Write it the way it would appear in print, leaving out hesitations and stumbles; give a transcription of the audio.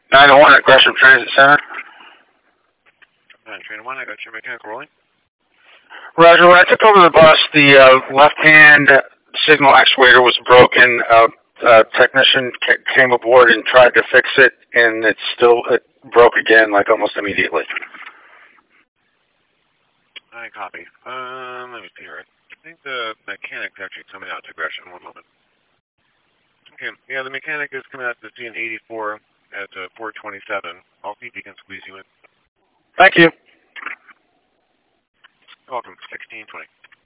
901 at Gresham Transit Center. 931, I got your mechanic rolling. Roger, when I took over the bus, the left-hand signal actuator was broken. A technician came aboard and tried to fix it, and it broke again, like almost immediately. I copy. Let me see here. I think the mechanic's actually coming out to Gresham. One moment. Okay, yeah, the mechanic is coming out to scene 84 at 427. I'll see if he can squeeze you in. Thank you. Welcome, 1620.